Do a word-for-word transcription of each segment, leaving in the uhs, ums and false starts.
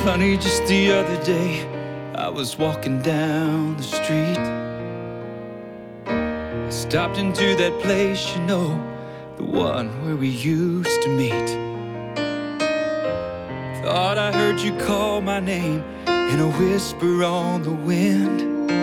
Honey, just the other day I was walking down the street. I stopped into that place, you know, the one where we used to meet. Thought I heard you call my name in a whisper on the wind.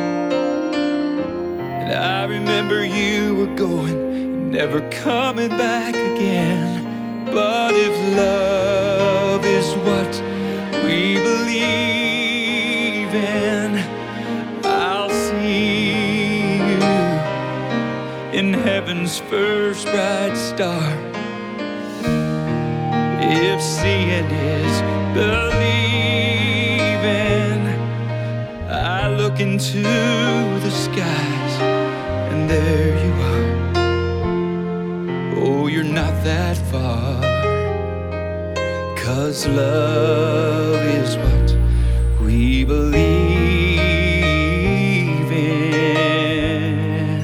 And I remember you were going, never coming back again. But if love is what we believe in, I'll see you in heaven's first bright star. If seeing is believing, I look into the skies and there you are. Oh, you're not that far, 'cause love is what we believe in.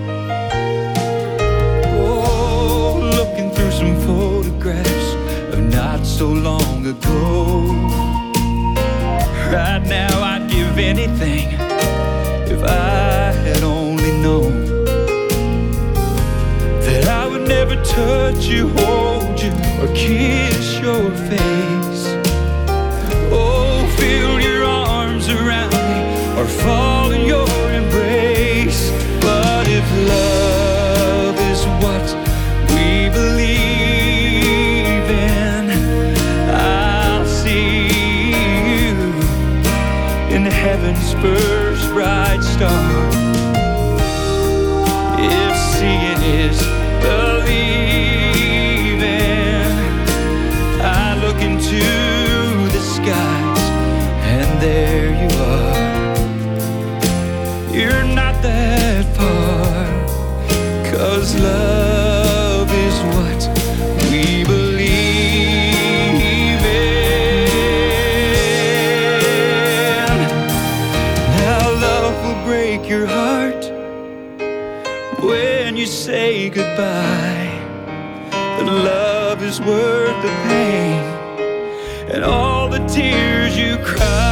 Oh, looking through some photographs of not so long ago. Right now I'd give anything if I had only known that I would never touch you, hold you, or kiss your face. Oh, feel your arms around me or fall in your embrace. But if love is what we believe in, I'll see you in heaven's first bright star. If seeing is believing, I look into the skies and there you are. You're not that far, 'cause love is what we believe in. Now love will break your heart when you say goodbye, that love is worth the pain and all the tears you cry.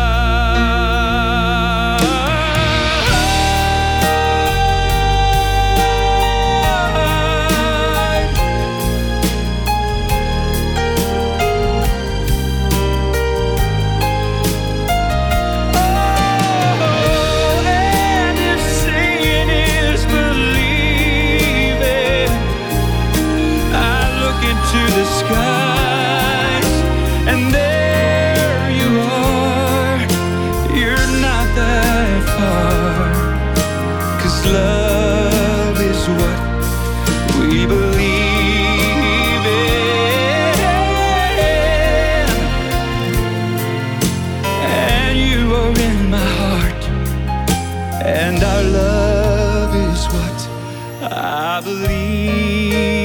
To the skies and there you are. You're not that far, 'cause love is what we believe in. And you are in my heart, and our love is what I believe.